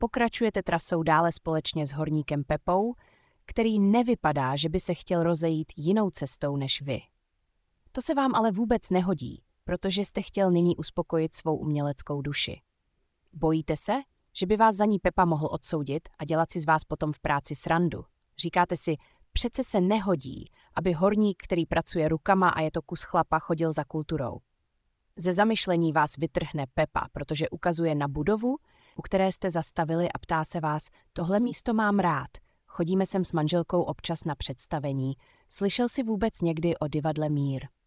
Pokračujete trasou dále společně s horníkem Pepou, který nevypadá, že by se chtěl rozejít jinou cestou než vy. To se vám ale vůbec nehodí, protože jste chtěl nyní uspokojit svou uměleckou duši. Bojíte se, že by vás za ní Pepa mohl odsoudit a dělat si z vás potom v práci srandu? Říkáte si, přece se nehodí, aby horník, který pracuje rukama a je to kus chlapa, chodil za kulturou. Ze zamyšlení vás vytrhne Pepa, protože ukazuje na budovu, u které jste zastavili a ptá se vás, tohle místo mám rád, chodíme sem s manželkou občas na představení, slyšel jsi vůbec někdy o divadle Mír?